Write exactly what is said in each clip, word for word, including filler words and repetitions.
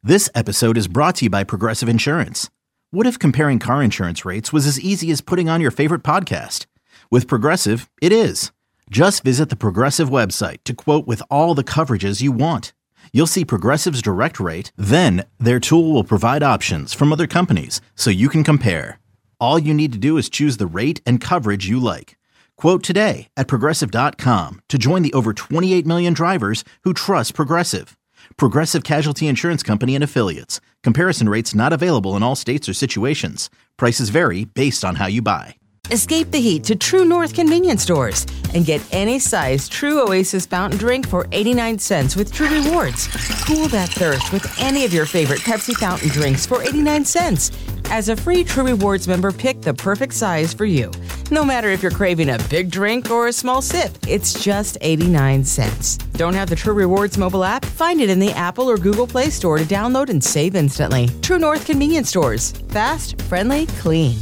This episode is brought to you by Progressive Insurance. What if comparing car insurance rates was as easy as putting on your favorite podcast? With Progressive, it is. Just visit the Progressive website to quote with all the coverages you want. You'll see Progressive's direct rate, then their tool will provide options from other companies so you can compare. All you need to do is choose the rate and coverage you like. Quote today at progressive dot com to join the over twenty-eight million drivers who trust Progressive. Progressive Casualty Insurance Company and Affiliates. Comparison rates not available in all states or situations. Prices vary based on how you buy. Escape the heat to True North convenience stores and get any size True Oasis fountain drink for eighty-nine cents with True Rewards. Cool that thirst with any of your favorite Pepsi fountain drinks for eighty-nine cents. As a free True Rewards member, pick the perfect size for you. No matter if you're craving a big drink or a small sip, it's just eighty-nine cents. Don't have the True Rewards mobile app? Find it in the Apple or Google Play Store to download and save instantly. True North convenience stores. Fast, friendly, clean.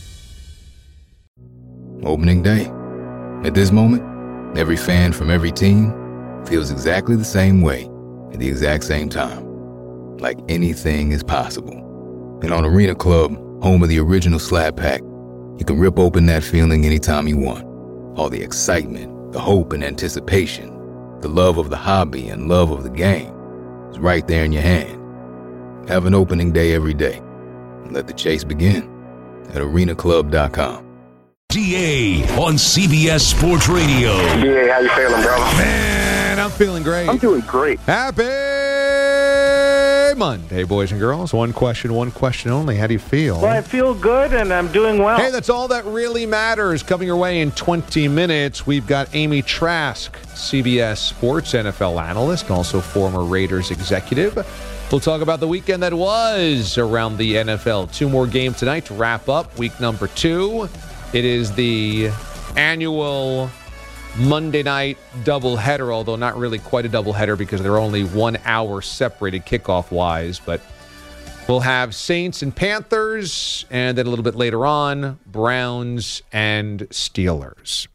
Opening day. At this moment, every fan from every team feels exactly the same way at the exact same time. Like anything is possible. And on Arena Club, home of the original Slab Pack, you can rip open that feeling anytime you want. All the excitement, the hope and anticipation, the love of the hobby and love of the game is right there in your hand. Have an opening day every day. And let the chase begin at arena club dot com. D A on C B S Sports Radio. D A, how you feeling, bro? Man, I'm feeling great. I'm doing great. Happy Monday, boys and girls. One question, one question only. How do you feel? Well, I feel good, and I'm doing well. Hey, that's all that really matters. Coming your way in twenty minutes, we've got Amy Trask, C B S Sports N F L analyst, also former Raiders executive. We'll talk about the weekend that was around the N F L. Two more games tonight to wrap up week number two. It is the annual Monday night doubleheader, although not really quite a doubleheader because they're only one hour separated kickoff-wise. But we'll have Saints and Panthers, and then a little bit later on, Browns and Steelers.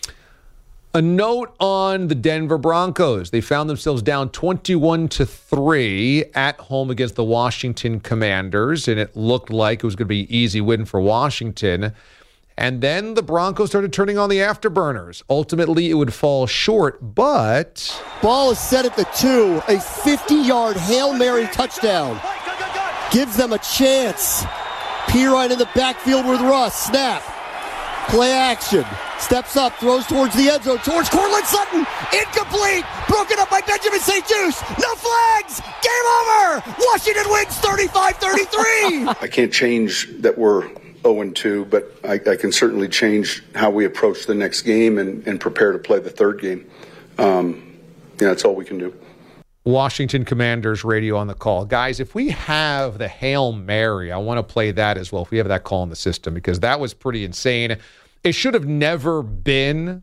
A note on the Denver Broncos. They found themselves down twenty-one to three at home against the Washington Commanders, and it looked like it was going to be an easy win for Washington. And then the Broncos started turning on the afterburners. Ultimately, it would fall short, but... Ball is set at the two. A fifty-yard Hail Mary touchdown. Gives them a chance. Pirine in the backfield with Russ. Snap. Play action. Steps up, throws towards the end zone, towards Cortland Sutton. Incomplete. Broken up by Benjamin Saint-Juste. No flags. Game over. Washington wins thirty-five thirty-three. I can't change that we're oh and two, but I, I can certainly change how we approach the next game and, and prepare to play the third game. Um, yeah, that's all we can do. Washington Commanders radio on the call. Guys, if we have the Hail Mary, I want to play that as well, if we have that call in the system, because that was pretty insane. It should have never been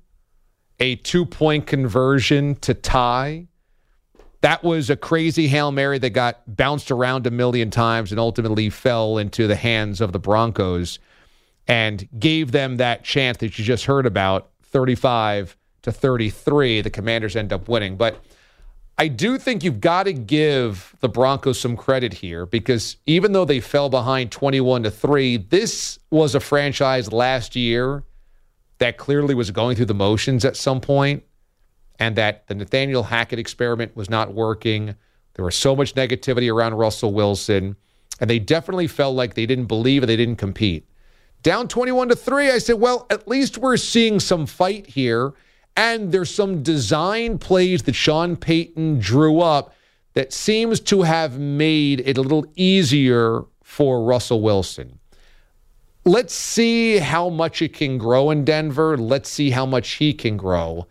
a two-point conversion to tie. That was a crazy Hail Mary that got bounced around a million times and ultimately fell into the hands of the Broncos and gave them that chance that you just heard about, thirty-five to thirty-three. The Commanders end up winning. But I do think you've got to give the Broncos some credit here, because even though they fell behind twenty-one to three, this was a franchise last year that clearly was going through the motions at some point, and that the Nathaniel Hackett experiment was not working. There was so much negativity around Russell Wilson, and they definitely felt like they didn't believe and they didn't compete. Down twenty-one to three, I said, well, at least we're seeing some fight here, and there's some design plays that Sean Payton drew up that seems to have made it a little easier for Russell Wilson. Let's see how much it can grow in Denver. Let's see how much he can grow.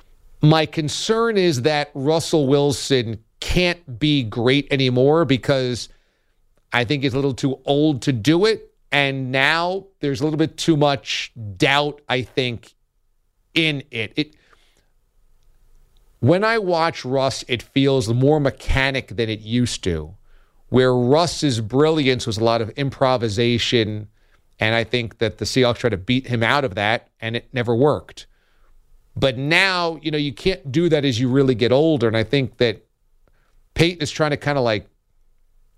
My concern is that Russell Wilson can't be great anymore because I think he's a little too old to do it. And now there's a little bit too much doubt, I think, in it. It when I watch Russ, it feels more mechanic than it used to, where Russ's brilliance was a lot of improvisation, and I think that the Seahawks tried to beat him out of that, and it never worked. But now, you know, you can't do that as you really get older, and I think that Peyton is trying to kind of like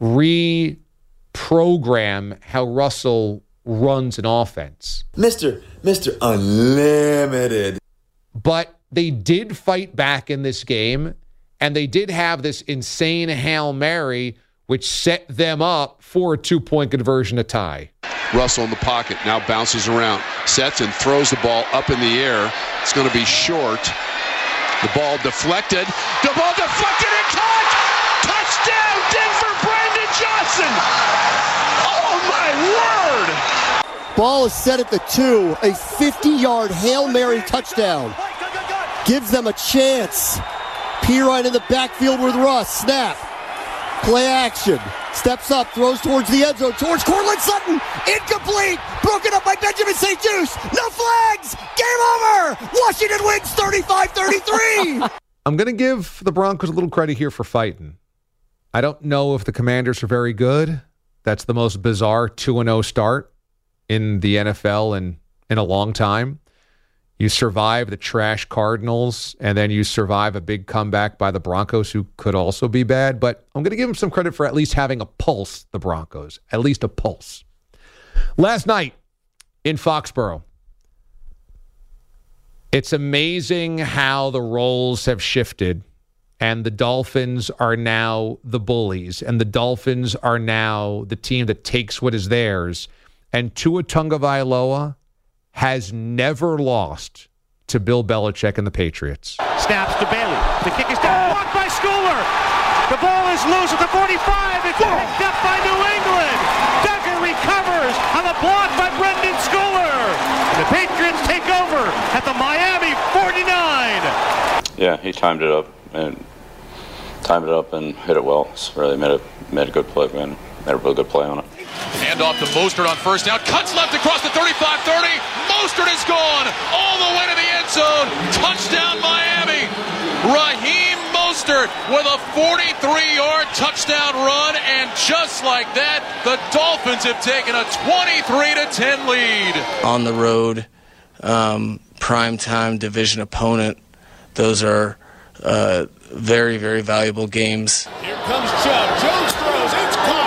reprogram how Russell runs an offense. Mister Mister Unlimited. But they did fight back in this game, and they did have this insane Hail Mary, which set them up for a two-point conversion to tie. Russell in the pocket, now bounces around, sets and throws the ball up in the air. It's going to be short. The ball deflected. The ball deflected and caught! Touchdown, Denver, Brandon Johnson! Oh, my word! Ball is set at the two. A fifty-yard Hail Mary touchdown. Gives them a chance. Pirine in the backfield with Russ. Snap. Play action. Steps up, throws towards the end zone, towards Cortland Sutton. Incomplete. Broken up by Benjamin Saint Juste. No flags. Game over. Washington wins thirty-five thirty-three. I'm going to give the Broncos a little credit here for fighting. I don't know if the Commanders are very good. That's the most bizarre two and oh start in the N F L in, in a long time. You survive the trash Cardinals, and then you survive a big comeback by the Broncos, who could also be bad. But I'm going to give them some credit for at least having a pulse, the Broncos. At least a pulse. Last night in Foxborough, it's amazing how the roles have shifted, and the Dolphins are now the bullies, and the Dolphins are now the team that takes what is theirs. And Tua Tagovailoa has never lost to Bill Belichick and the Patriots. Snaps to Bailey. The kick is down. Blocked by Schooler. The ball is loose at the forty-five. It's picked up by New England. Duggar recovers on the block by Brendan Schooler. And the Patriots take over at the Miami forty-nine. Yeah, he timed it up and timed it up and hit it well. It's really made a made a good play, man. Made a real good play on it. Hand off to Mostert on first down. Cuts left across the thirty-five thirty. Mostert is gone all the way to the end zone. Touchdown, Miami. Raheem Mostert with a forty-three-yard touchdown run. And just like that, the Dolphins have taken a twenty-three to ten lead. On the road, um, primetime division opponent. Those are uh, very, very valuable games. Here comes Chubb. Jones throws. It's caught.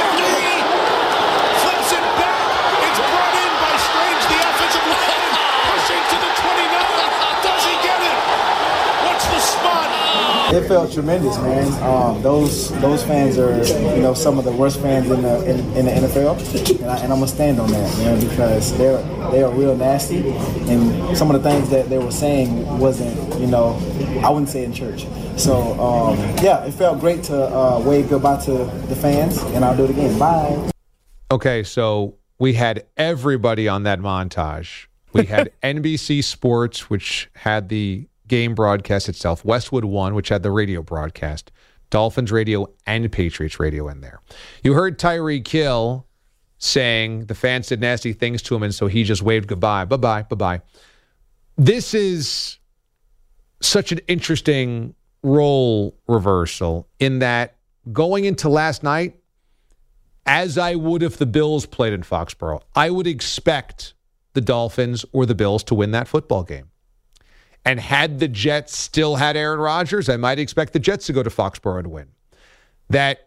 It felt tremendous, man. Um, those those fans are, you know, some of the worst fans in the in, in the N F L, and, I, and I'm gonna stand on that, man, because they're they are real nasty, and some of the things that they were saying wasn't, you know, I wouldn't say in church. So um, yeah, it felt great to uh, wave goodbye to the fans, and I'll do it again. Bye. Okay, so we had everybody on that montage. We had N B C Sports, which had the game broadcast itself, Westwood One, which had the radio broadcast, Dolphins radio and Patriots radio in there. You heard Tyreek Hill saying the fans did nasty things to him, and so he just waved goodbye. Bye-bye, bye-bye. This is such an interesting role reversal in that going into last night, as I would if the Bills played in Foxborough, I would expect the Dolphins or the Bills to win that football game. And had the Jets still had Aaron Rodgers, I might expect the Jets to go to Foxborough to win. That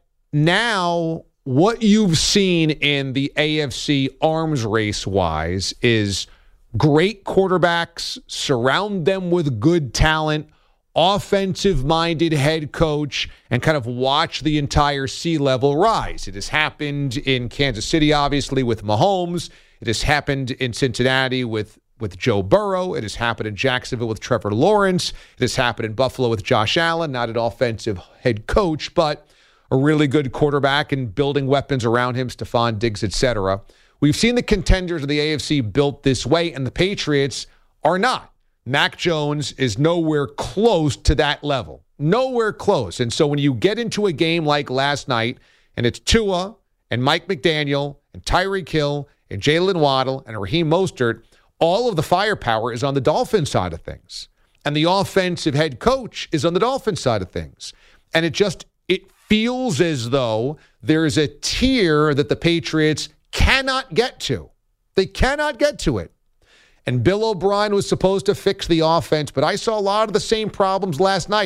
now what you've seen in the A F C arms race-wise is great quarterbacks, surround them with good talent, offensive-minded head coach, and kind of watch the entire C-level rise. It has happened in Kansas City, obviously, with Mahomes. It has happened in Cincinnati with with Joe Burrow. It has happened in Jacksonville with Trevor Lawrence. It has happened in Buffalo with Josh Allen, not an offensive head coach, but a really good quarterback and building weapons around him, Stephon Diggs, et cetera. We've seen the contenders of the A F C built this way, and the Patriots are not. Mac Jones is nowhere close to that level. Nowhere close. And so when you get into a game like last night, and it's Tua and Mike McDaniel and Tyreek Hill and Jalen Waddle and Raheem Mostert, all of the firepower is on the Dolphins side of things. And the offensive head coach is on the Dolphins side of things. And it just, it feels as though there's a tier that the Patriots cannot get to. They cannot get to it. And Bill O'Brien was supposed to fix the offense, but I saw a lot of the same problems last night.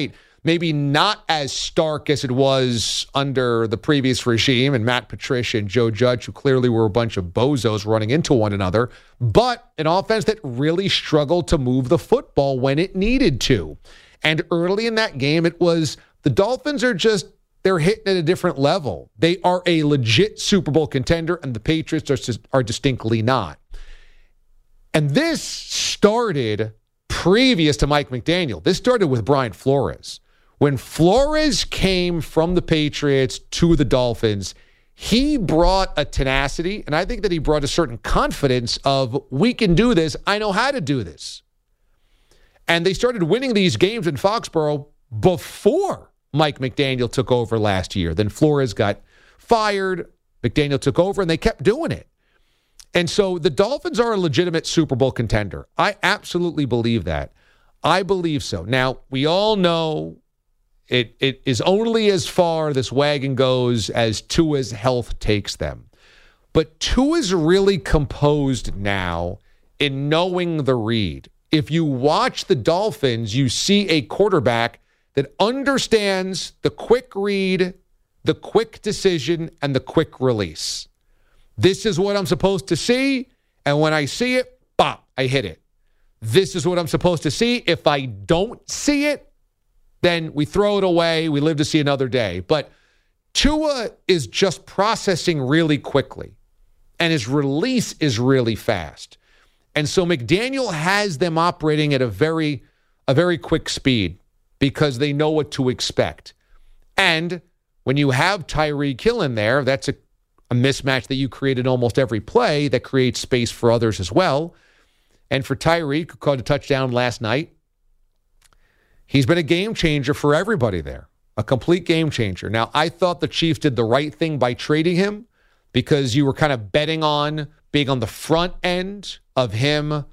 maybe not as stark as it was under the previous regime and Matt Patricia and Joe Judge, who clearly were a bunch of bozos running into one another, but an offense that really struggled to move the football when it needed to. And early in that game, it was the Dolphins are just, they're hitting at a different level. They are a legit Super Bowl contender, and the Patriots are, are distinctly not. And this started previous to Mike McDaniel. This started with Brian Flores. When Flores came from the Patriots to the Dolphins, he brought a tenacity, and I think that he brought a certain confidence of, we can do this. I know how to do this. And they started winning these games in Foxborough before Mike McDaniel took over last year. Then Flores got fired. McDaniel took over, and they kept doing it. And so the Dolphins are a legitimate Super Bowl contender. I absolutely believe that. I believe so. Now, we all know it it is only as far this wagon goes as Tua's health takes them. But Tua's really composed now in knowing the read. If you watch the Dolphins, you see a quarterback that understands the quick read, the quick decision, and the quick release. This is what I'm supposed to see, and when I see it, bop, I hit it. This is what I'm supposed to see. If I don't see it, then we throw it away. We live to see another day. But Tua is just processing really quickly, and his release is really fast. And so McDaniel has them operating at a very, a very quick speed because they know what to expect. And when you have Tyreek Hill in there, that's a, a mismatch that you create in almost every play that creates space for others as well. And for Tyreek, who caught a touchdown last night, he's been a game changer for everybody there, a complete game changer. Now, I thought the Chiefs did the right thing by trading him because you were kind of betting on being on the front end of him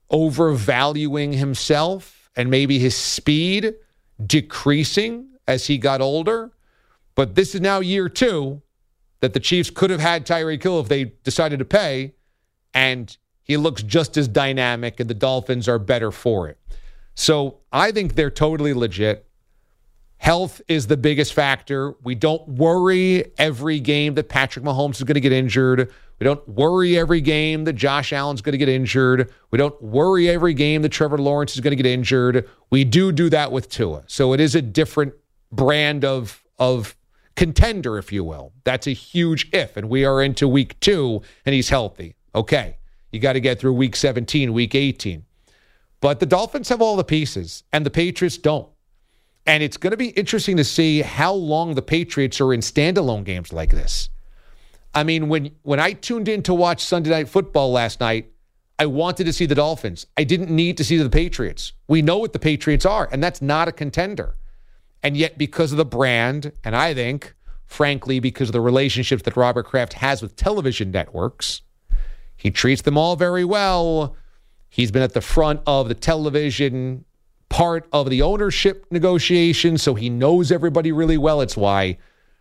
overvaluing himself and maybe his speed decreasing as he got older. But this is now year two that the Chiefs could have had Tyreek Hill if they decided to pay, and he looks just as dynamic, and the Dolphins are better for it. So I think they're totally legit. Health is the biggest factor. We don't worry every game that Patrick Mahomes is going to get injured. We don't worry every game that Josh Allen's going to get injured. We don't worry every game that Trevor Lawrence is going to get injured. We do do that with Tua. So it is a different brand of, of contender, if you will. That's a huge if. And we are into week two, and he's healthy. Okay. You got to get through week seventeen, week eighteen. But the Dolphins have all the pieces, and the Patriots don't. And it's going to be interesting to see how long the Patriots are in standalone games like this. I mean, when, when I tuned in to watch Sunday Night Football last night, I wanted to see the Dolphins. I didn't need to see the Patriots. We know what the Patriots are, and that's not a contender. And yet, because of the brand, and I think, frankly, because of the relationships that Robert Kraft has with television networks, he treats them all very well. He's been at the front of the television part of the ownership negotiation, so he knows everybody really well. It's why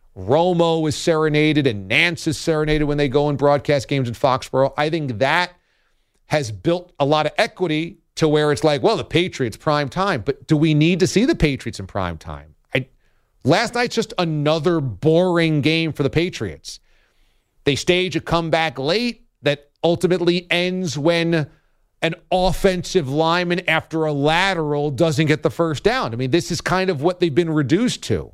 Romo is serenaded and Nance is serenaded when they go and broadcast games in Foxborough. I think that has built a lot of equity to where it's like, well, the Patriots, prime time. But do we need to see the Patriots in prime time? I, last night's just another boring game for the Patriots. They stage a comeback late that ultimately ends when an offensive lineman after a lateral doesn't get the first down. I mean, this is kind of what they've been reduced to.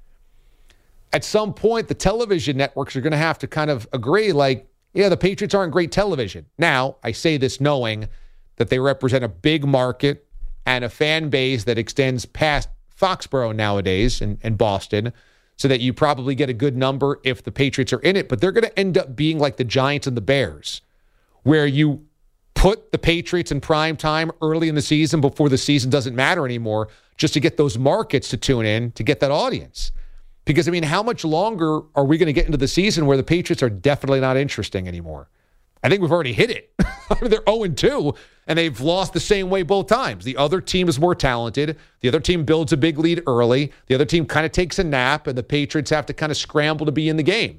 At some point, the television networks are going to have to kind of agree, like, yeah, the Patriots aren't great television. Now, I say this knowing that they represent a big market and a fan base that extends past Foxborough nowadays in, in Boston, so that you probably get a good number if the Patriots are in it. But they're going to end up being like the Giants and the Bears, where you put the Patriots in prime time early in the season before the season doesn't matter anymore, just to get those markets to tune in, to get that audience. Because, I mean, how much longer are we going to get into the season where the Patriots are definitely not interesting anymore? I think we've already hit it. They're oh and two, and they've lost the same way both times. The other team is more talented. The other team builds a big lead early. The other team kind of takes a nap, and the Patriots have to kind of scramble to be in the game.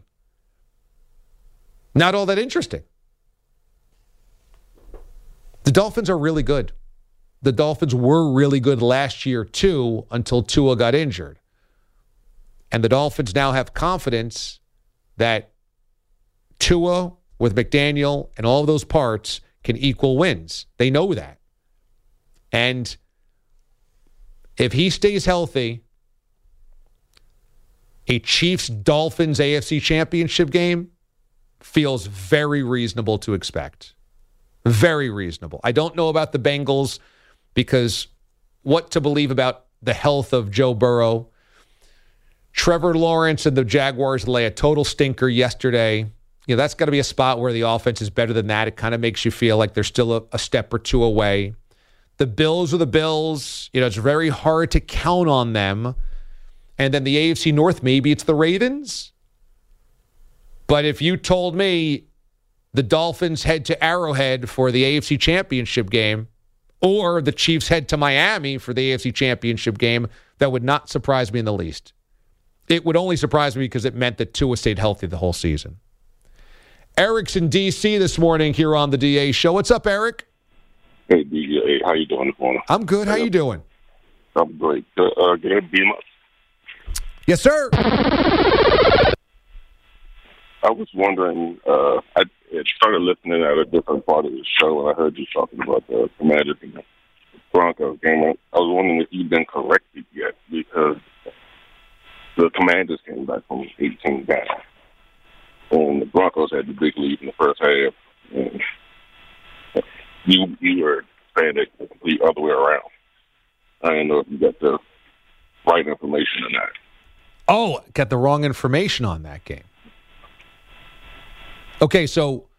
Not all that interesting. The Dolphins are really good. the Dolphins were really good last year too until Tua got injured. And the Dolphins now have confidence that Tua with McDaniel and all of those parts can equal wins. They know that. And if he stays healthy, a Chiefs-Dolphins A F C Championship game feels very reasonable to expect. Very reasonable. I don't know about the Bengals because what to believe about the health of Joe Burrow. Trevor Lawrence and the Jaguars lay a total stinker yesterday. You know, that's got to be a spot where the offense is better than that. It kind of makes you feel like they're still a, a step or two away. The Bills are the Bills. You know, it's very hard to count on them. And then the A F C North, maybe it's the Ravens. But if you told me the Dolphins head to Arrowhead for the A F C Championship game or the Chiefs head to Miami for the A F C Championship game, that would not surprise me in the least. It would only surprise me because it meant that Tua stayed healthy the whole season. Eric's in D C this morning here on the D A Show. What's up, Eric? Hey, D A. How you doing this morning? I'm good. How you doing? I'm great. Uh, uh, can I beam up? Yes, sir. I was wondering, uh, I started listening at a different part of the show, and I heard you talking about the Commanders and the Broncos game. I was wondering if you've been corrected yet, because the Commanders came back from eighteen down, and the Broncos had the big lead in the first half. And you you were saying it the complete other way around. I didn't know if you got the right information or not. Oh, got the wrong information on that game. Okay, so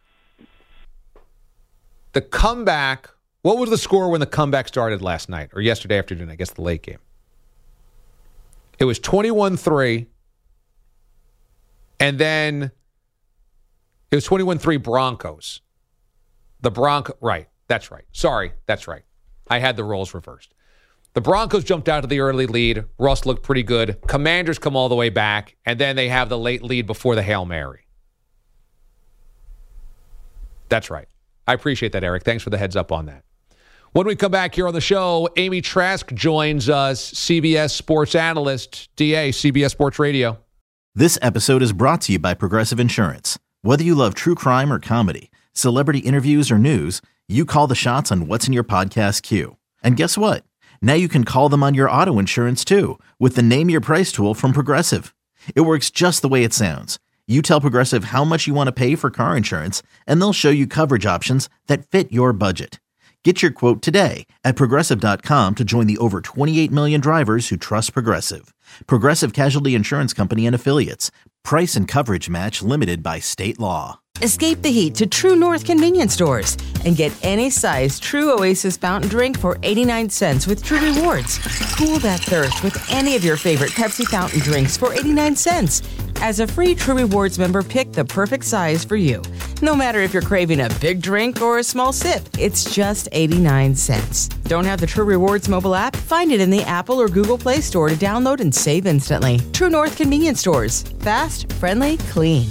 the comeback, what was the score when the comeback started last night, or yesterday afternoon, I guess the late game? It was twenty-one three, and then it was twenty-one three Broncos. The Bronco, right, that's right. Sorry, that's right. I had the roles reversed. The Broncos jumped out to the early lead. Russ looked pretty good. Commanders come all the way back, and then they have the late lead before the Hail Mary. That's right. I appreciate that, Eric. Thanks for the heads up on that. When we come back here on the show, Amy Trask joins us, C B S sports analyst, D A, C B S Sports Radio. This episode is brought to you by Progressive Insurance. Whether you love true crime or comedy, celebrity interviews or news, you call the shots on what's in your podcast queue. And guess what? Now you can call them on your auto insurance too with the Name Your Price tool from Progressive. It works just the way it sounds. You tell Progressive how much you want to pay for car insurance, and they'll show you coverage options that fit your budget. Get your quote today at Progressive dot com to join the over twenty-eight million drivers who trust Progressive. Progressive Casualty Insurance Company and Affiliates. Price and coverage match limited by state law. Escape the heat to True North convenience stores and get any size True Oasis fountain drink for eighty-nine cents with True Rewards. Cool that thirst with any of your favorite Pepsi fountain drinks for eighty-nine cents. As a free True Rewards member, pick the perfect size for you. No matter if you're craving a big drink or a small sip, it's just eighty-nine cents. Don't have the True Rewards mobile app? Find it in the Apple or Google Play Store to download and save instantly. True North convenience stores. Fast, friendly, clean.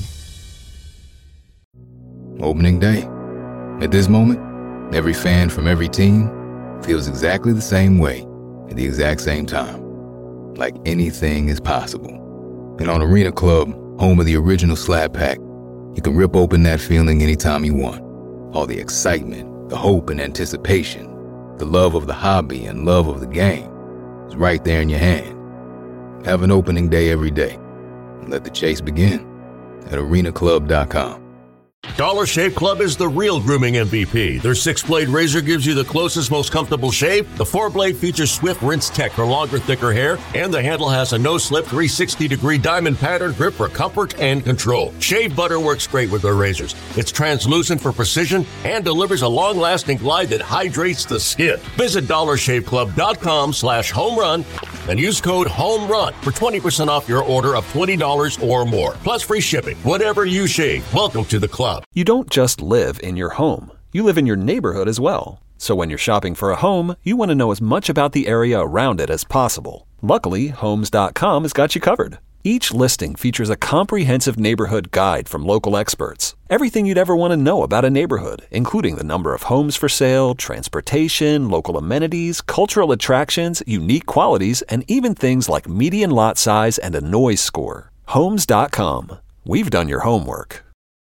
Opening day. At this moment, every fan from every team feels exactly the same way at the exact same time. Like anything is possible. And on Arena Club, home of the original Slap Pack, you can rip open that feeling anytime you want. All the excitement, the hope and anticipation, the love of the hobby and love of the game is right there in your hand. Have an opening day every day. And let the chase begin at arena club dot com. Dollar Shave Club is the real grooming M V P. Their six-blade razor gives you the closest, most comfortable shave. The four-blade features swift rinse tech for longer, thicker hair. And the handle has a no-slip three sixty degree diamond pattern grip for comfort and control. Shave butter works great with their razors. It's translucent for precision and delivers a long-lasting glide that hydrates the skin. Visit dollar shave club dot com slash home run and use code HOMERUN for twenty percent off your order of twenty dollars or more. Plus free shipping. Whatever you shave, welcome to the club. You don't just live in your home. You live in your neighborhood as well. So when you're shopping for a home, you want to know as much about the area around it as possible. Luckily, Homes dot com has got you covered. Each listing features a comprehensive neighborhood guide from local experts. Everything you'd ever want to know about a neighborhood, including the number of homes for sale, transportation, local amenities, cultural attractions, unique qualities, and even things like median lot size and a noise score. Homes dot com. We've done your homework.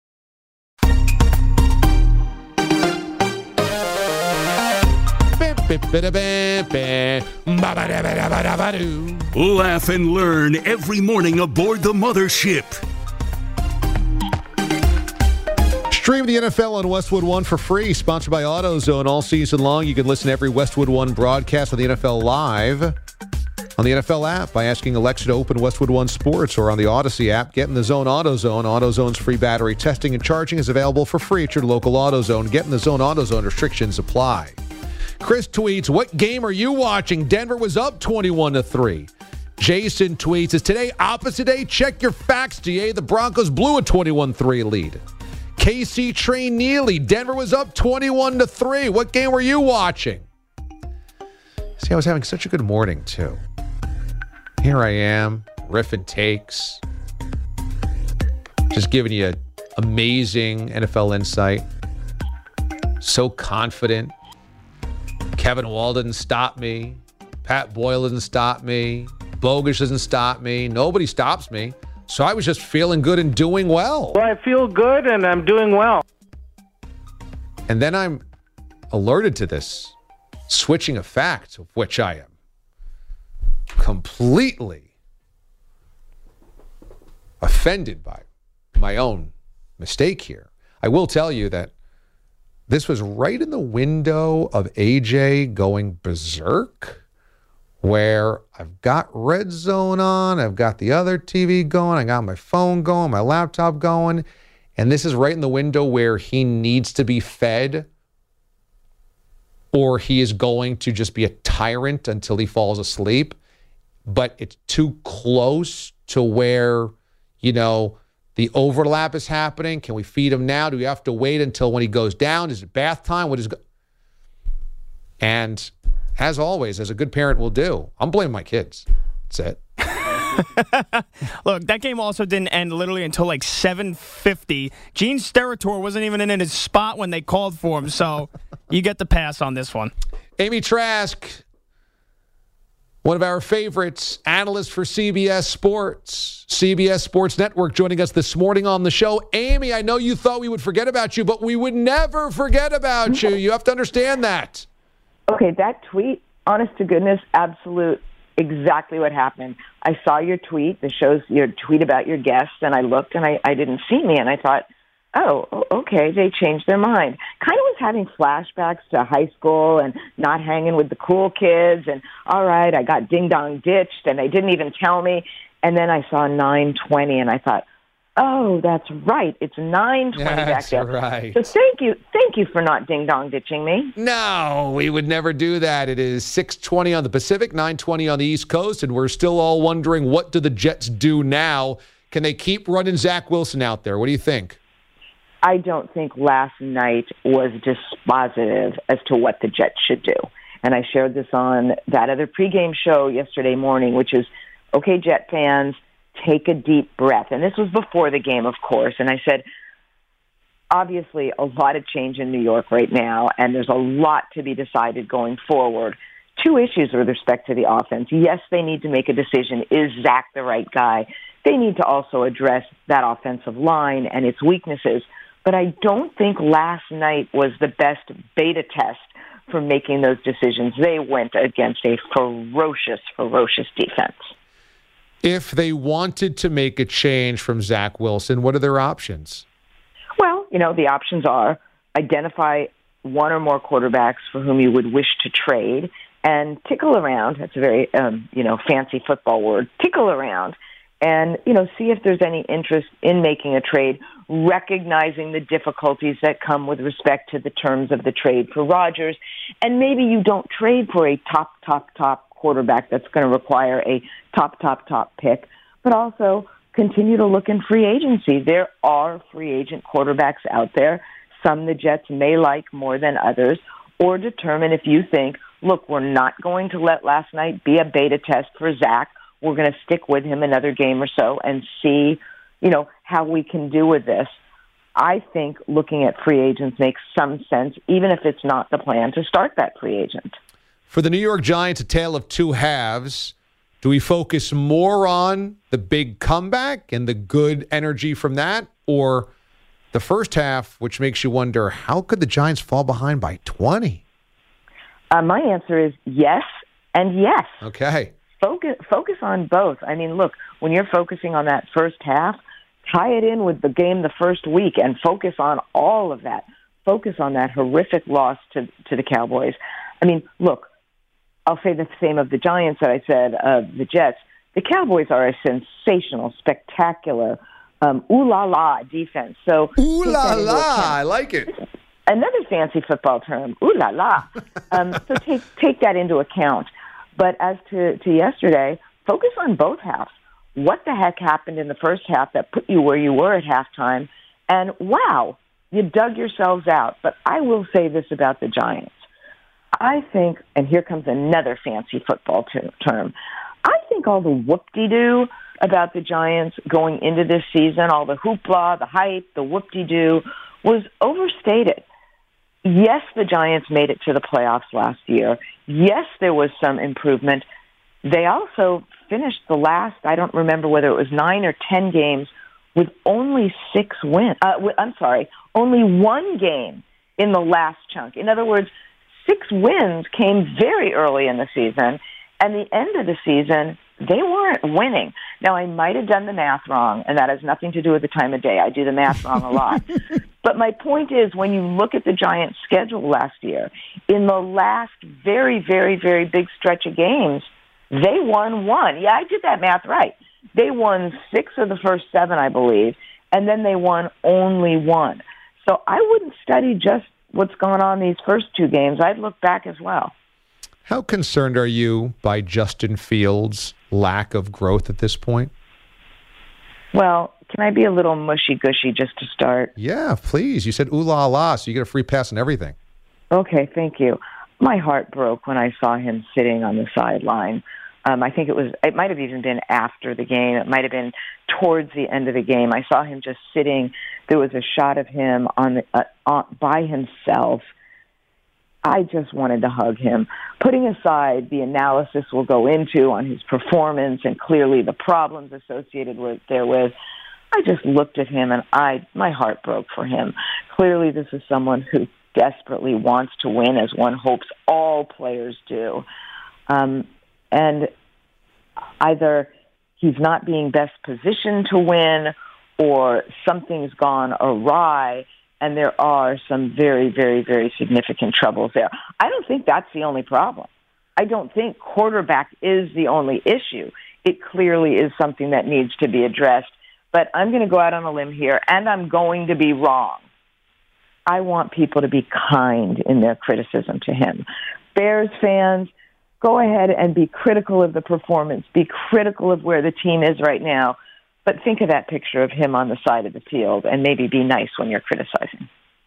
Laugh and learn every morning aboard the mothership. Stream the N F L on Westwood One for free. Sponsored by AutoZone all season long. You can listen to every Westwood One broadcast of the N F L live on the N F L app by asking Alexa to open Westwood One Sports, or on the Odyssey app. Get in the zone, AutoZone. AutoZone's free battery testing and charging is available for free at your local AutoZone. Get in the zone, AutoZone. Restrictions apply. Chris tweets, what game are you watching? Denver was up twenty-one to three. Jason tweets, is today opposite day? Check your facts, D A. The Broncos blew a twenty-one three lead. K C Trey Neely, Denver was up twenty-one to three. What game were you watching? See, I was having such a good morning, too. Here I am, riffing takes. Just giving you amazing N F L insight. So confident. Kevin Wall didn't stop me. Pat Boyle didn't stop me. Bogusch doesn't stop me. Nobody stops me. So I was just feeling good and doing well. Well, I feel good and I'm doing well. And then I'm alerted to this switching effect, of which I am completely offended by my own mistake here. I will tell you that this was right in the window of A J going berserk, where I've got Red Zone on, I've got the other T V going, I got my phone going, my laptop going, and this is right in the window where he needs to be fed, or he is going to just be a tyrant until he falls asleep. But it's too close to where, you know, the overlap is happening. Can we feed him now? Do we have to wait until when he goes down? Is it bath time? What is go- And as always, as a good parent will do, I'm blaming my kids. That's it. Look, that game also didn't end literally until like seven fifty. Gene Steratore wasn't even in his spot when they called for him, so you get the pass on this one. Amy Trask, one of our favorites, analyst for C B S Sports, C B S Sports Network, joining us this morning on the show. Amy, I know you thought we would forget about you, but we would never forget about you. You have to understand that. Okay, that tweet, honest to goodness, absolute, exactly what happened. I saw your tweet, the show's your tweet about your guests, and I looked and I, I didn't see me, and I thought, oh, okay, they changed their mind. Kind of was having flashbacks to high school and not hanging with the cool kids, and all right, I got ding-dong ditched, and they didn't even tell me. And then I saw nine twenty, and I thought, oh, that's right, it's nine twenty back there. That's right. So thank you, thank you for not ding-dong ditching me. No, we would never do that. It is six twenty on the Pacific, nine twenty on the East Coast, and we're still all wondering, what do the Jets do now? Can they keep running Zach Wilson out there? What do you think? I don't think last night was dispositive as to what the Jets should do. And I shared this on that other pregame show yesterday morning, which is, okay, Jet fans, take a deep breath. And this was before the game, of course. And I said, obviously, a lot of change in New York right now, and there's a lot to be decided going forward. Two issues with respect to the offense. Yes, they need to make a decision. Is Zach the right guy? They need to also address that offensive line and its weaknesses. But I don't think last night was the best beta test for making those decisions. They went against a ferocious, ferocious defense. If they wanted to make a change from Zach Wilson, what are their options? Well, you know, the options are identify one or more quarterbacks for whom you would wish to trade and tickle around. That's a very, um, you know, fancy football word. Tickle around. And, you know, see if there's any interest in making a trade, recognizing the difficulties that come with respect to the terms of the trade for Rodgers. And maybe you don't trade for a top, top, top quarterback that's going to require a top, top, top pick, but also continue to look in free agency. There are free agent quarterbacks out there, some the Jets may like more than others, or determine if you think, look, we're not going to let last night be a beta test for Zach. we're going to stick with him another game or so and see, you know, how we can do with this. I think looking at free agents makes some sense, even if it's not the plan to start that free agent. For the New York Giants, a tale of two halves. Do we focus more on the big comeback and the good energy from that, or the first half, which makes you wonder, how could the Giants fall behind by twenty? Uh, my answer is yes and yes. Okay. Focus, focus on both. I mean, look, when you're focusing on that first half, tie it in with the game the first week and focus on all of that. Focus on that horrific loss to, to the Cowboys. I mean, look, I'll say the same of the Giants that I said of the Jets. The Cowboys are a sensational, spectacular, um, ooh-la-la defense. So ooh-la-la, I like it. Another fancy football term, ooh-la-la. um, so take take that into account. But as to, to yesterday, focus on both halves. What the heck happened in the first half that put you where you were at halftime? And wow, you dug yourselves out. But I will say this about the Giants. I think, and here comes another fancy football ter- term, I think all the whoop-de-doo about the Giants going into this season, all the hoopla, the hype, the whoop-de-doo, was overstated. Yes, the Giants made it to the playoffs last year. Yes, there was some improvement. They also finished the last, I don't remember whether it was nine or ten games, with only six wins. Uh, I'm sorry, only one game in the last chunk. In other words, six wins came very early in the season, and the end of the season, they weren't winning. Now, I might have done the math wrong, and that has nothing to do with the time of day. I do the math wrong a lot. But my point is, when you look at the Giants' schedule last year, in the last very, very, very big stretch of games, they won one. Yeah, I did that math right. They won six of the first seven, I believe, and then they won only one. So I wouldn't study just what's going on these first two games. I'd look back as well. How concerned are you by Justin Fields' lack of growth at this point? Well, can I be a little mushy-gushy just to start? Yeah, please. You said ooh la la, so you get a free pass on everything. Okay, thank you. My heart broke when I saw him sitting on the sideline. Um, I think it was, it might have even been after the game. It might have been towards the end of the game. I saw him just sitting. There was a shot of him on, the, uh, on by himself. I just wanted to hug him. Putting aside the analysis we'll go into on his performance and clearly the problems associated with therewith, I just looked at him and I my heart broke for him. Clearly this is someone who desperately wants to win, as one hopes all players do. Um, and either he's not being best positioned to win or something's gone awry, and there are some very, very, very significant troubles there. I don't think that's the only problem. I don't think quarterback is the only issue. It clearly is something that needs to be addressed. But I'm going to go out on a limb here, and I'm going to be wrong. I want people to be kind in their criticism to him. Bears fans, go ahead and be critical of the performance. Be critical of where the team is right now. But think of that picture of him on the side of the field and maybe be nice when you're criticizing.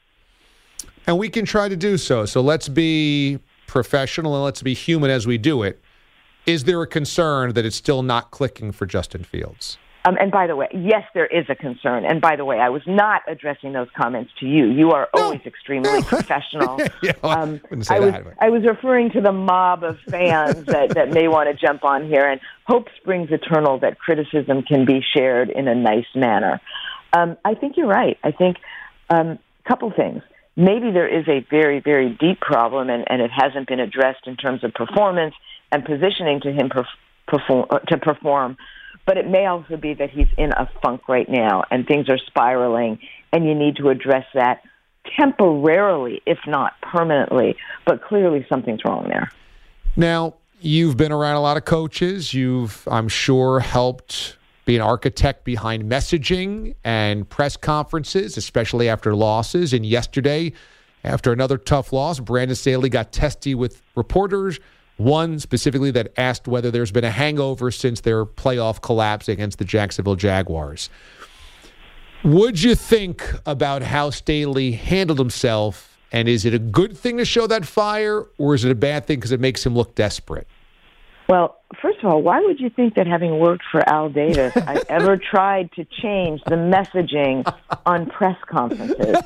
And we can try to do so. So let's be professional and let's be human as we do it. Is there a concern that it's still not clicking for Justin Fields? Um, and by the way, yes, there is a concern. And by the way, I was not addressing those comments to you. You are no. always extremely professional. yeah, well, um, I wouldn't say I was, that. But... I was referring to the mob of fans that, that may want to jump on here. And hope springs eternal that criticism can be shared in a nice manner. Um, I think you're right. I think a um, couple things. Maybe there is a very, very deep problem, and, and it hasn't been addressed in terms of performance and positioning to him perf- perform, uh, to perform. But it may also be that he's in a funk right now and things are spiraling, and you need to address that temporarily, if not permanently. But clearly something's wrong there. Now, you've been around a lot of coaches. You've, I'm sure, helped be an architect behind messaging and press conferences, especially after losses. And yesterday, after another tough loss, Brandon Staley got testy with reporters. One specifically that asked whether there's been a hangover since their playoff collapse against the Jacksonville Jaguars. What'd you think about how Staley handled himself, and is it a good thing to show that fire, or is it a bad thing because it makes him look desperate? Well, first of all, why would you think that having worked for Al Davis, I ever tried to change the messaging on press conferences?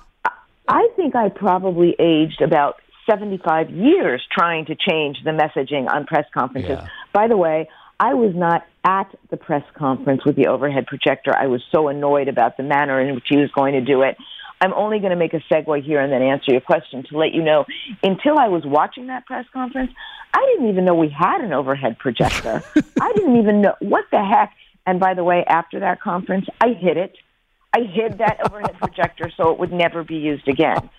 I think I probably aged about seventy-five years trying to change the messaging on press conferences. Yeah. By the way, I was not at the press conference with the overhead projector. I was so annoyed about the manner in which he was going to do it. I'm only going to make a segue here and then answer your question to let you know, until I was watching that press conference, I didn't even know we had an overhead projector. I didn't even know what the heck. And by the way, after that conference, I hid it. I hid that overhead projector so it would never be used again.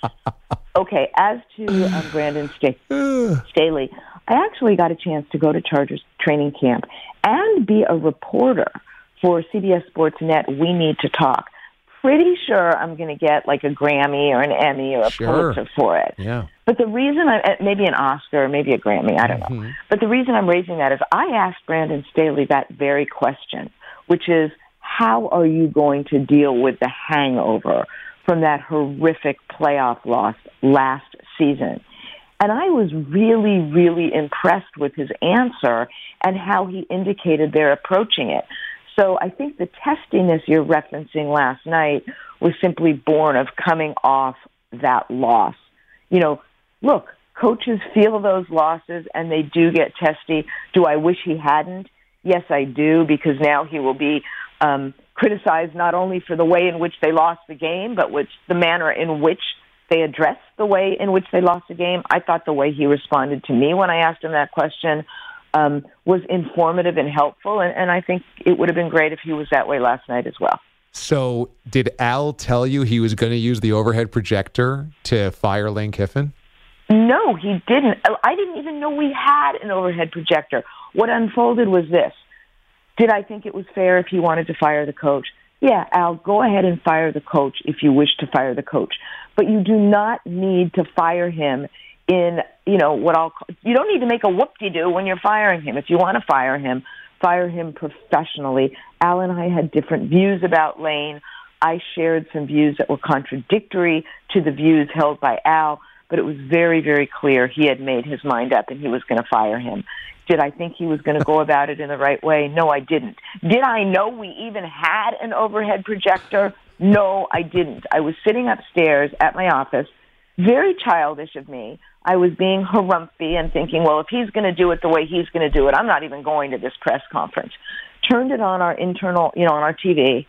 Okay, as to um, Brandon St- Staley, I actually got a chance to go to Chargers training camp and be a reporter for C B S Sports Net We Need to Talk. Pretty sure I'm going to get like a Grammy or an Emmy or a Sure. Pulitzer for it. Yeah. But the reason I, maybe an Oscar, maybe a Grammy, I don't know. Mm-hmm. But the reason I'm raising that is I asked Brandon Staley that very question, which is, how are you going to deal with the hangover from that horrific playoff loss last season? And I was really, really impressed with his answer and how he indicated they're approaching it. So I think the testiness you're referencing last night was simply born of coming off that loss. You know, look, coaches feel those losses and they do get testy. Do I wish he hadn't? Yes, I do, because now he will be um, criticized not only for the way in which they lost the game, but which the manner in which they addressed the way in which they lost the game. I thought the way he responded to me when I asked him that question um, was informative and helpful, and, and I think it would have been great if he was that way last night as well. So did Al tell you he was going to use the overhead projector to fire Lane Kiffin? No, he didn't. I didn't even know we had an overhead projector. What unfolded was this. Did I think it was fair if he wanted to fire the coach? Yeah, Al, go ahead and fire the coach if you wish to fire the coach. But you do not need to fire him in, you know, what I'll call, you don't need to make a whoop-de-doo when you're firing him. If you want to fire him, fire him professionally. Al and I had different views about Lane. I shared some views that were contradictory to the views held by Al, but it was very, very clear he had made his mind up and he was going to fire him. Did I think he was going to go about it in the right way? No, I didn't. Did I know we even had an overhead projector? No, I didn't. I was sitting upstairs at my office, very childish of me. I was being harumphy and thinking, well, if he's going to do it the way he's going to do it, I'm not even going to this press conference. Turned it on our internal, you know, on our T V.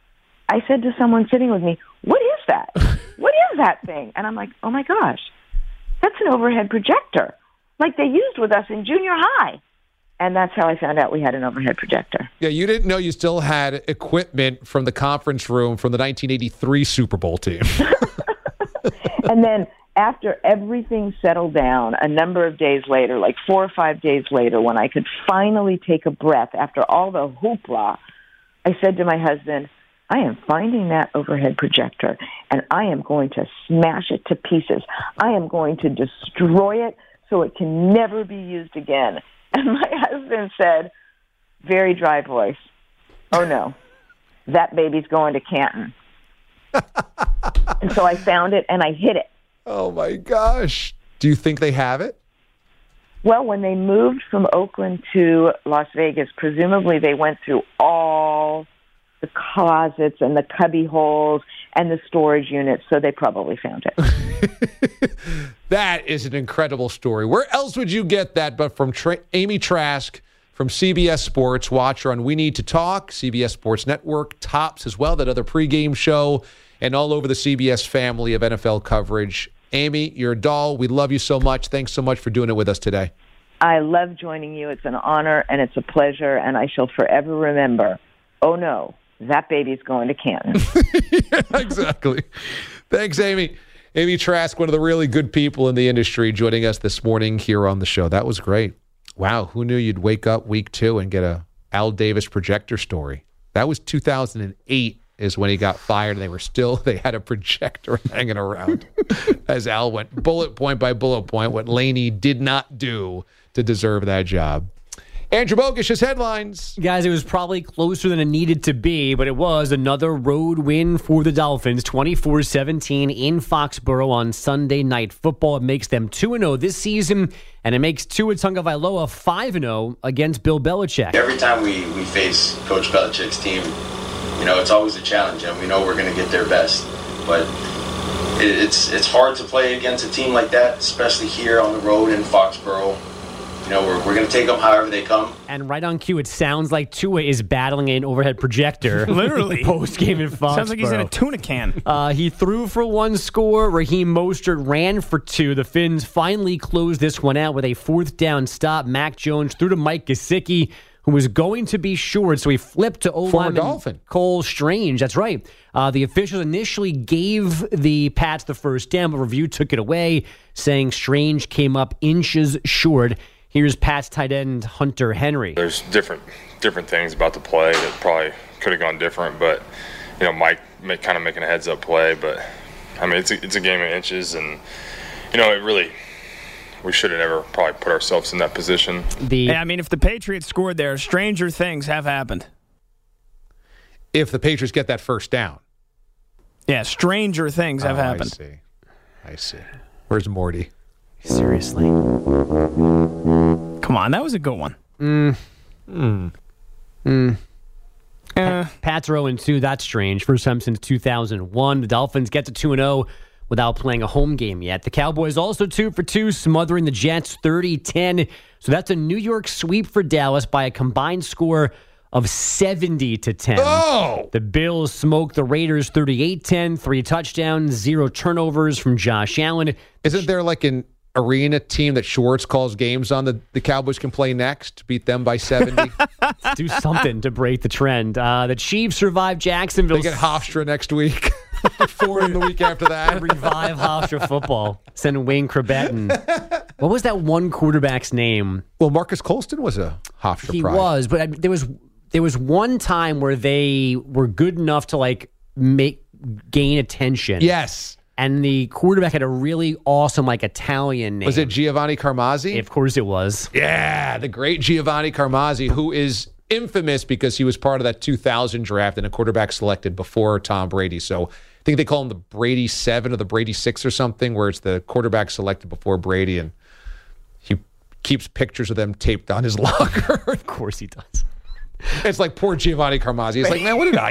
I said to someone sitting with me, what is that? What is that thing? And I'm like, oh my gosh, that's an overhead projector, like they used with us in junior high. And that's how I found out we had an overhead projector. Yeah, you didn't know you still had equipment from the conference room from the nineteen eighty-three Super Bowl team. And then after everything settled down, a number of days later, like four or five days later, when I could finally take a breath after all the hoopla, I said to my husband, I am finding that overhead projector, and I am going to smash it to pieces. I am going to destroy it so it can never be used again. And my husband said, very dry voice, oh no, that baby's going to Canton. And so I found it and I hid it. Oh my gosh. Do you think they have it? Well, when they moved from Oakland to Las Vegas, presumably they went through all the closets and the cubby holes and the storage units, so they probably found it. That is an incredible story. Where else would you get that but from Tra- Amy Trask from C B S Sports, watcher on We Need to Talk, C B S Sports Network, Tops as well, that other pregame show, and all over the C B S family of N F L coverage. Amy, you're a doll. We love you so much. Thanks so much for doing it with us today. I love joining you. It's an honor and it's a pleasure, and I shall forever remember, oh no, that baby's going to Canton. Yeah, exactly. Thanks, Amy. Amy Trask, one of the really good people in the industry, joining us this morning here on the show. That was great. Wow, who knew you'd wake up week two and get a Al Davis projector story? That was two thousand eight is when he got fired, and they were still, they had a projector hanging around as Al went bullet point by bullet point what Laney did not do to deserve that job. Andrew Bogish's headlines. Guys, it was probably closer than it needed to be, but it was another road win for the Dolphins, twenty-four seventeen in Foxborough on Sunday Night Football. It makes them two and oh this season, and it makes Tua Tagovailoa five and oh against Bill Belichick. Every time we, we face Coach Belichick's team, you know, it's always a challenge, and we know we're going to get their best. But it, it's it's hard to play against a team like that, especially here on the road in Foxborough. You know, we're, we're going to take them however they come. And right on cue, it sounds like Tua is battling an overhead projector. Literally. Post-game in Foxborough. Sounds like he's in a tuna can. Uh, he threw for one score. Raheem Mostert ran for two. The Finns finally closed this one out with a fourth down stop. Mac Jones threw to Mike Gesicki, who was going to be short, so he flipped to O-lineman Cole Strange. That's right. Uh, the officials initially gave the Pats the first down, but review took it away, saying Strange came up inches short. Here's Pat's tight end, Hunter Henry. There's different different things about the play that probably could have gone different, but, you know, Mike make, kind of making a heads-up play. But, I mean, it's a, it's a game of inches, and, you know, it really – we should have never probably put ourselves in that position. The hey, I mean, if the Patriots scored there, stranger things have happened. If the Patriots get that first down. Yeah, stranger things have oh, happened. I see. I see. Where's Morty? Seriously. Come on, that was a good one. Mm. Mm. Mm. Uh. Pats are oh and two. That's strange. First time since two thousand one. The Dolphins get to two and oh without playing a home game yet. The Cowboys also two for two, smothering the Jets thirty ten. So that's a New York sweep for Dallas by a combined score of seventy to ten. Oh! The Bills smoked the Raiders thirty-eight ten, three touchdowns, zero turnovers from Josh Allen. Isn't there like an arena team that Schwartz calls games on that the Cowboys can play next, beat them by seventy? Do something to break the trend. Uh, the Chiefs survive Jacksonville. They get Hofstra next week. Four in the week after that. Revive Hofstra football. Send Wayne Crebetten. What was that one quarterback's name? Well, Marcus Colston was a Hofstra He pride. was, but I, there was there was one time where they were good enough to like make gain attention. Yes. And the quarterback had a really awesome, like, Italian name. Was it Giovanni Carmazzi? Of course it was. Yeah, the great Giovanni Carmazzi, who is infamous because he was part of that two thousand draft and a quarterback selected before Tom Brady. So I think they call him the Brady seven or the Brady six or something, where it's the quarterback selected before Brady, and he keeps pictures of them taped on his locker. Of course he does. It's like poor Giovanni Carmazzi. He's like, man, what did I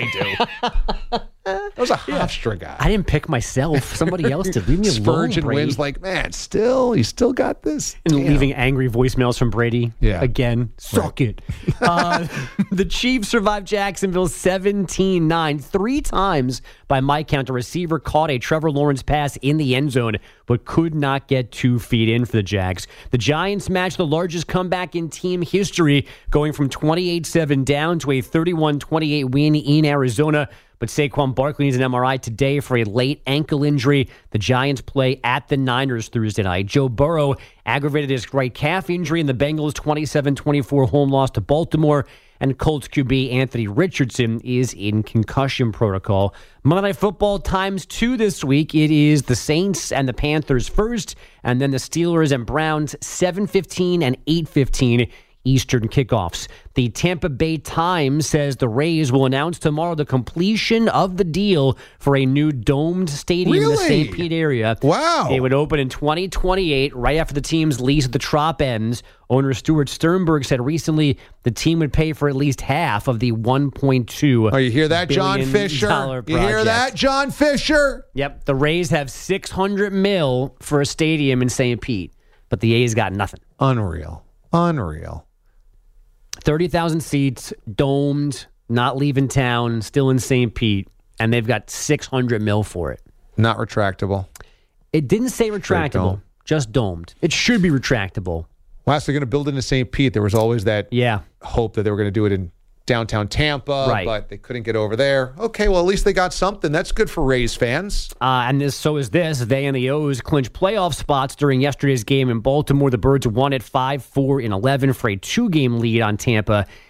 do? That was a Hofstra guy. I didn't pick myself. Somebody else did. Leave me alone, Spurgeon Brady. wins like, man, still, he still got this. And Damn. leaving angry voicemails from Brady. Yeah. Again. Suck it. uh, the Chiefs survived Jacksonville seventeen nine. Three times, by my count, a receiver caught a Trevor Lawrence pass in the end zone, but could not get two feet in for the Jags. The Giants matched the largest comeback in team history, going from twenty-eight seven down to a thirty-one twenty-eight win in Arizona. But Saquon Barkley needs an M R I today for a late ankle injury. The Giants play at the Niners Thursday night. Joe Burrow aggravated his right calf injury in the Bengals' twenty-seven twenty-four home loss to Baltimore. And Colts Q B Anthony Richardson is in concussion protocol. Monday Night Football times two this week. It is the Saints and the Panthers first, and then the Steelers and Browns seven fifteen and eight fifteen Eastern kickoffs. The Tampa Bay Times says the Rays will announce tomorrow the completion of the deal for a new domed stadium Really? in the Saint Pete area. Wow. It would open in twenty twenty-eight, right after the team's lease at the Trop ends. Owner Stuart Sternberg said recently the team would pay for at least half of the one point two Oh, you hear that, John Fisher? You hear that, John Fisher? Yep. The Rays have six hundred mil for a stadium in Saint Pete, but the A's got nothing. Unreal. Unreal. thirty thousand seats, domed, not leaving town, still in Saint Pete, and they've got six hundred mil for it. Not retractable. It didn't say retractable, dome. just domed. It should be retractable. Well, so they're going to build into Saint Pete. There was always that yeah. hope that they were going to do it in downtown Tampa, Right. but they couldn't get over there. Okay, well, at least they got something. That's good for Rays fans. Uh, and this, so is this. They and the O's clinched playoff spots during yesterday's game in Baltimore. The Birds won at five four and eleven for a two-game lead on Tampa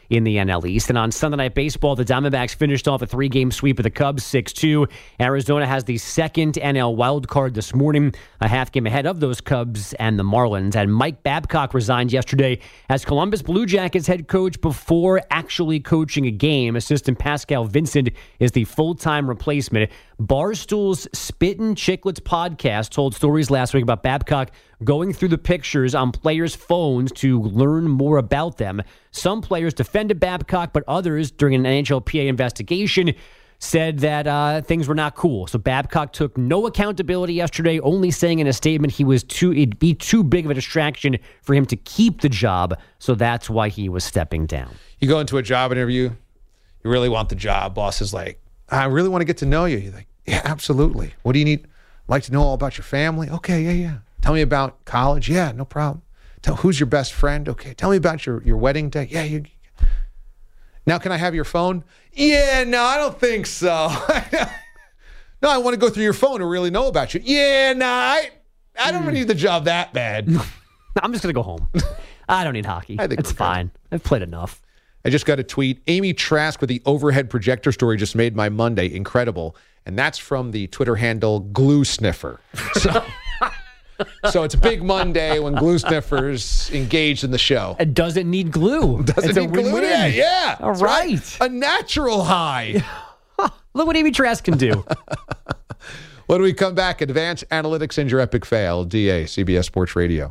in the N L East. And on Sunday Night Baseball, the Diamondbacks finished off a three-game sweep of the Cubs, six two. Arizona has the second N L wild card this morning, a half game ahead of those Cubs and the Marlins. And Mike Babcock resigned yesterday as Columbus Blue Jackets head coach before actually coaching a game. Assistant Pascal Vincent is the full-time replacement. Barstool's Spittin' Chicklets podcast told stories last week about Babcock going through the pictures on players' phones to learn more about them. Some players defended Babcock, but others, during an N H L P A investigation, said that uh, things were not cool. So Babcock took no accountability yesterday, only saying in a statement he was too it'd be too big of a distraction for him to keep the job, so that's why he was stepping down. You go into a job interview, you really want the job. Boss is like, I really want to get to know you. You're like, yeah, absolutely. What do you need? Like to know all about your family? Okay, yeah, yeah. Tell me about college? Yeah, no problem. Tell who's your best friend? Okay. Tell me about your, your wedding day? Yeah, you. Now, can I have your phone? Yeah, no, I don't think so. No, I want to go through your phone and really know about you. Yeah, no, I, I don't mm. need the job that bad. I'm just going to go home. I don't need hockey. I think it's fine. Good. I've played enough. I just got a tweet. Amy Trask with the overhead projector story just made my Monday incredible. And that's from the Twitter handle Glue Sniffer. So, so it's a big Monday when Glue Sniffer's engaged in the show. It doesn't need glue. Doesn't it's need glue. Win-win. Yeah, yeah. All right. right. A natural high. Look what Amy Trask can do. When we come back, advanced analytics and your epic fail. D A, C B S Sports Radio.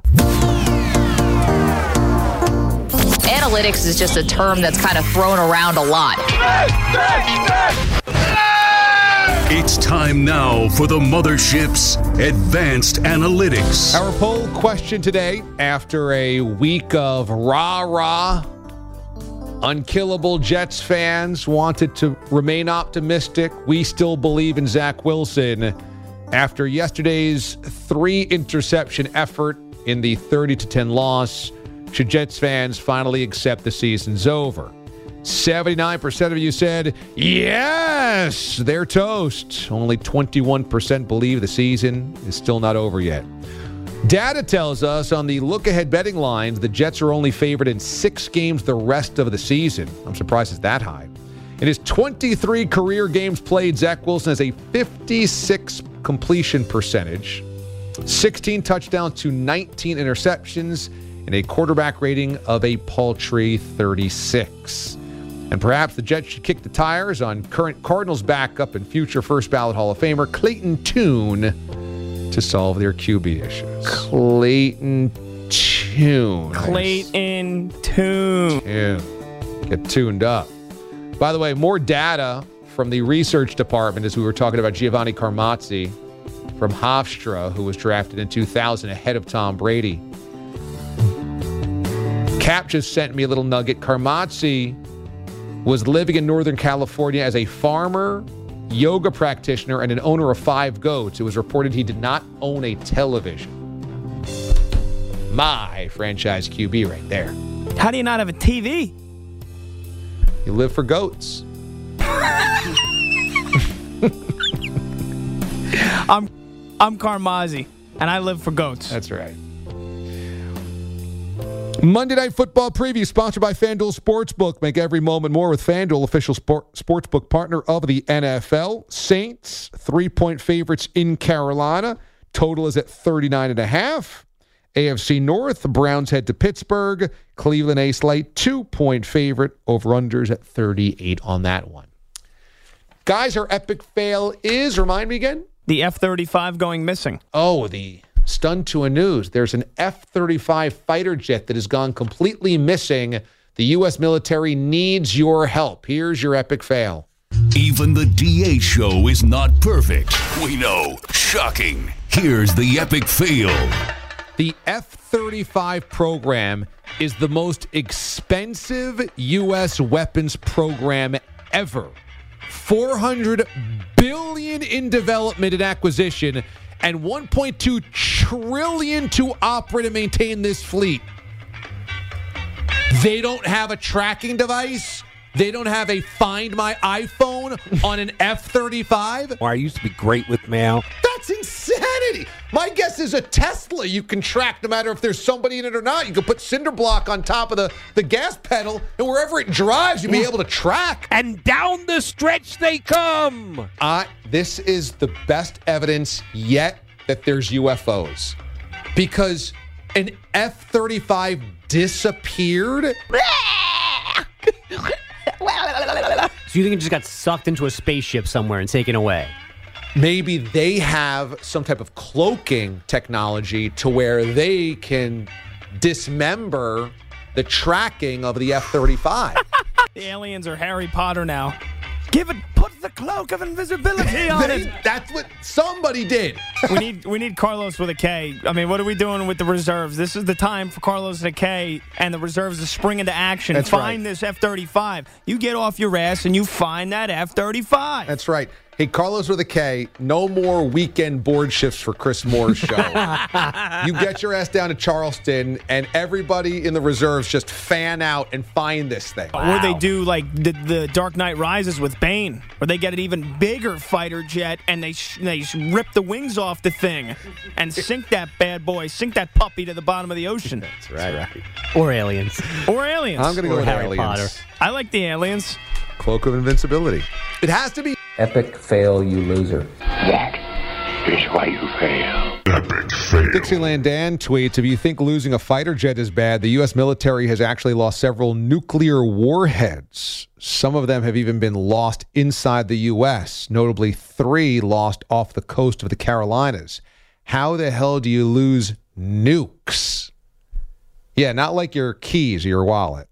Analytics is just a term that's kind of thrown around a lot. It's time now for the Mothership's Advanced Analytics. Our poll question today, after a week of rah-rah, unkillable Jets fans wanted to remain optimistic. We still believe in Zach Wilson. After yesterday's three-interception effort in the thirty to ten loss, should Jets fans finally accept the season's over? seventy-nine percent of you said, yes, they're toast. Only twenty-one percent believe the season is still not over yet. Data tells us on the look-ahead betting lines, the Jets are only favored in six games the rest of the season. I'm surprised it's that high. In his twenty-three career games played, Zach Wilson has a fifty-six completion percentage, sixteen touchdowns to nineteen interceptions, and a quarterback rating of a paltry thirty-six. And perhaps the Jets should kick the tires on current Cardinals backup and future first ballot Hall of Famer Clayton Tune to solve their Q B issues. Clayton Tune. Clayton Tune. Tune. Get tuned up. By the way, more data from the research department as we were talking about Giovanni Carmazzi from Hofstra, who was drafted in two thousand ahead of Tom Brady. Cap just sent me a little nugget. Carmazzi was living in Northern California as a farmer, yoga practitioner, and an owner of five goats. It was reported he did not own a television. My franchise Q B right there. How do you not have a T V? You live for goats. I'm I'm Carmazzi, and I live for goats. That's right. Monday Night Football preview sponsored by FanDuel Sportsbook. Make every moment more with FanDuel, official sport, sportsbook partner of the N F L. Saints, three-point favorites in Carolina. Total is at thirty-nine and a half. A F C North, the Browns head to Pittsburgh. Cleveland a slight two-point favorite. Over-unders at thirty-eight on that one. Guys, our epic fail is, remind me again? The F thirty-five going missing. Oh, the... Stunned to a news. There's an F thirty-five fighter jet that has gone completely missing. The U S military needs your help. Here's your epic fail. Even the D A show is not perfect. We know. Shocking. Here's the epic fail. The F thirty-five program is the most expensive U S weapons program ever. four hundred billion dollars in development and acquisition, and one point two trillion dollars to operate and maintain this fleet. They don't have a tracking device. They don't have a Find My iPhone on an F thirty-five. Well, I used to be great with mail. That's insanity. it. My guess is a Tesla you can track no matter if there's somebody in it or not. You can put cinder block on top of the, the gas pedal, and wherever it drives, you'll be able to track. And down the stretch they come. Uh, this is the best evidence yet that there's U F Os. Because an F thirty-five disappeared. So you think it just got sucked into a spaceship somewhere and taken away? Maybe they have some type of cloaking technology to where they can dismember the tracking of the F thirty-five. The aliens are Harry Potter now. Give it, put the cloak of invisibility on they, it. That's what somebody did. we need we need Carlos with a K. I mean, what are we doing with the reserves? This is the time for Carlos with a K and the reserves to spring into action. That's find right. this F thirty-five. You get off your ass and you find that F thirty-five. That's right. Hey, Carlos with a K, no more weekend board shifts for Chris Moore's show. You get your ass down to Charleston, and everybody in the reserves just fan out and find this thing. Wow. Or they do like the, the Dark Knight Rises with Bane, where they get an even bigger fighter jet and they sh- they sh- rip the wings off the thing and sink that bad boy, sink that puppy to the bottom of the ocean. That's right. That's right. Or aliens. Or aliens. I'm going to go or with Harry aliens. Potter. I like the aliens. Cloak of invincibility. It has to be. Epic fail, you loser. That is why you fail. Epic fail. Dixieland Dan tweets, if you think losing a fighter jet is bad, the U S military has actually lost several nuclear warheads. Some of them have even been lost inside the U S, notably three lost off the coast of the Carolinas. How the hell do you lose nukes? Yeah, not like your keys or your wallet.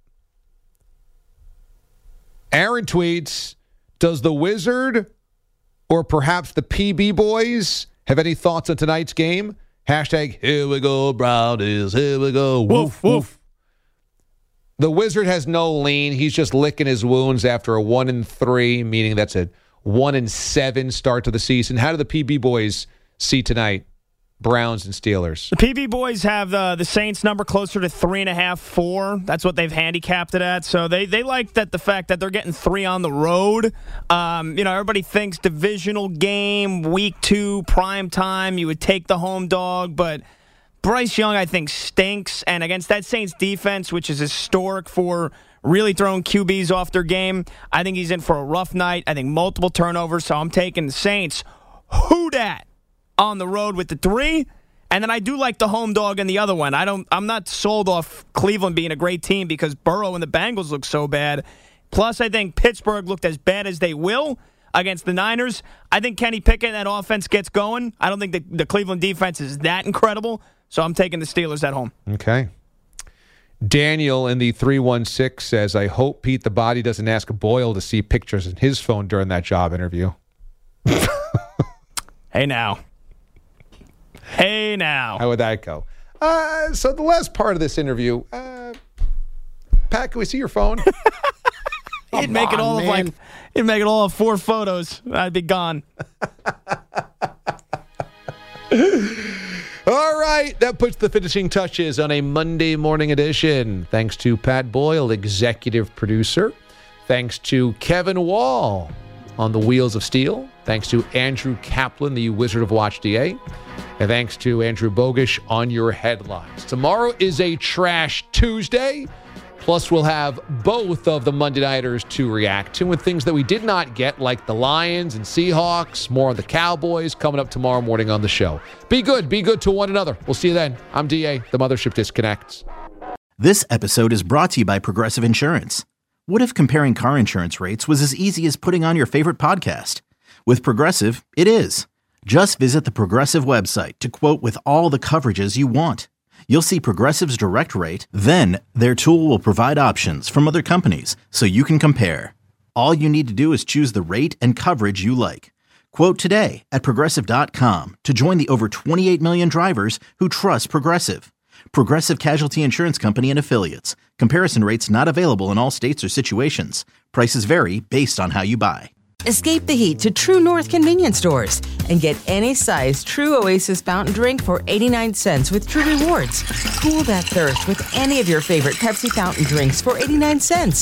Aaron tweets, does the Wizard or perhaps the P B boys have any thoughts on tonight's game? Hashtag, here we go, Brownies, here we go. Woof, woof. The Wizard has no lean. He's just licking his wounds after a one and three, meaning that's a one and seven start to the season. How do the P B boys see tonight? Browns and Steelers. The P B boys have the the Saints number closer to three and a half, four. That's what they've handicapped it at. So they they like that the fact that they're getting three on the road. Um, you know, everybody thinks divisional game, week two, prime time. You would take the home dog, but Bryce Young, I think, stinks. And against that Saints defense, which is historic for really throwing Q Bs off their game, I think he's in for a rough night. I think multiple turnovers. So I'm taking the Saints. Who dat? On the road with the three, and then I do like the home dog in the other one. I don't. I'm not sold off Cleveland being a great team because Burrow and the Bengals look so bad. Plus, I think Pittsburgh looked as bad as they will against the Niners. I think Kenny Pickett and that offense gets going. I don't think the, the Cleveland defense is that incredible, so I'm taking the Steelers at home. Okay. Daniel in the three one six says, I hope Pete the Body doesn't ask Boyle to see pictures in his phone during that job interview. Hey, now. Hey, now. How would that go? Uh, so the last part of this interview, uh, Pat, can we see your phone? He'd make it all of like, he'd make it all of four photos. I'd be gone. All right, that puts the finishing touches on a Monday morning edition. Thanks to Pat Boyle, executive producer. Thanks to Kevin Wall on the Wheels of Steel. Thanks to Andrew Kaplan, the Wizard of Watch D A. And thanks to Andrew Bogish on your headlines. Tomorrow is a Trash Tuesday. Plus, we'll have both of the Monday Nighters to react to with things that we did not get, like the Lions and Seahawks. More on the Cowboys coming up tomorrow morning on the show. Be good. Be good to one another. We'll see you then. I'm D A. The Mothership Disconnects. This episode is brought to you by Progressive Insurance. What if comparing car insurance rates was as easy as putting on your favorite podcast? With Progressive, it is. Just visit the Progressive website to quote with all the coverages you want. You'll see Progressive's direct rate, then their tool will provide options from other companies so you can compare. All you need to do is choose the rate and coverage you like. Quote today at Progressive dot com to join the over twenty-eight million drivers who trust Progressive. Progressive Casualty Insurance Company and Affiliates. Comparison rates not available in all states or situations. Prices vary based on how you buy. Escape the heat to True North convenience stores and get any size True Oasis fountain drink for eighty-nine cents with True Rewards. Cool that thirst with any of your favorite Pepsi fountain drinks for eighty-nine cents.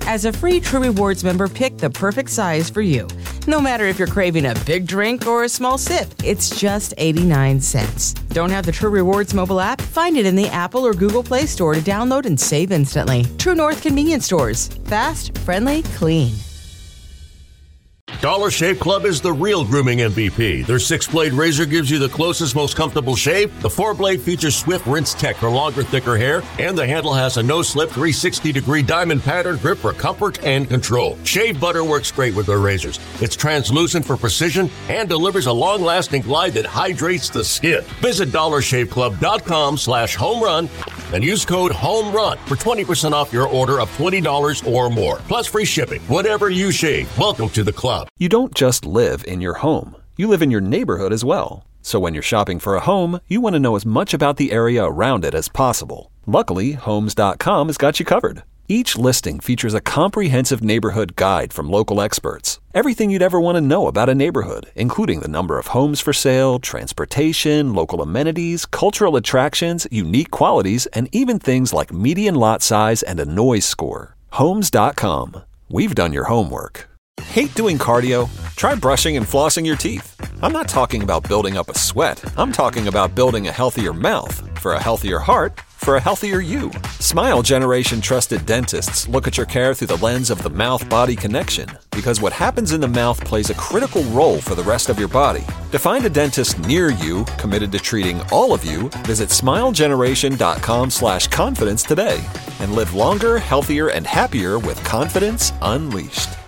As a free True Rewards member, pick the perfect size for you. No matter if you're craving a big drink or a small sip, it's just eighty-nine cents. Don't have the True Rewards mobile app? Find it in the Apple or Google Play Store to download and save instantly. True North Convenience Stores. Fast, friendly, clean. Dollar Shave Club is the real grooming M V P. Their six-blade razor gives you the closest, most comfortable shave. The four-blade features Swift Rinse Tech for longer, thicker hair, and the handle has a no-slip three sixty degree diamond pattern grip for comfort and control. Shave butter works great with their razors. It's translucent for precision and delivers a long-lasting glide that hydrates the skin. Visit dollar shave club dot com slash home run and use code HOMERUN for twenty percent off your order of twenty dollars or more, plus free shipping. Whatever you shave, welcome to the club. You don't just live in your home. You live in your neighborhood as well. So when you're shopping for a home, you want to know as much about the area around it as possible. Luckily, Homes dot com has got you covered. Each listing features a comprehensive neighborhood guide from local experts. Everything you'd ever want to know about a neighborhood, including the number of homes for sale, transportation, local amenities, cultural attractions, unique qualities, and even things like median lot size and a noise score. Homes dot com. We've done your homework. Hate doing cardio? Try brushing and flossing your teeth. I'm not talking about building up a sweat. I'm talking about building a healthier mouth. For a healthier heart, for a healthier you. Smile Generation trusted dentists look at your care through the lens of the mouth-body connection, because what happens in the mouth plays a critical role for the rest of your body. To find a dentist near you committed to treating all of you, visit smile generation dot com slash confidence today and live longer, healthier, and happier with confidence unleashed.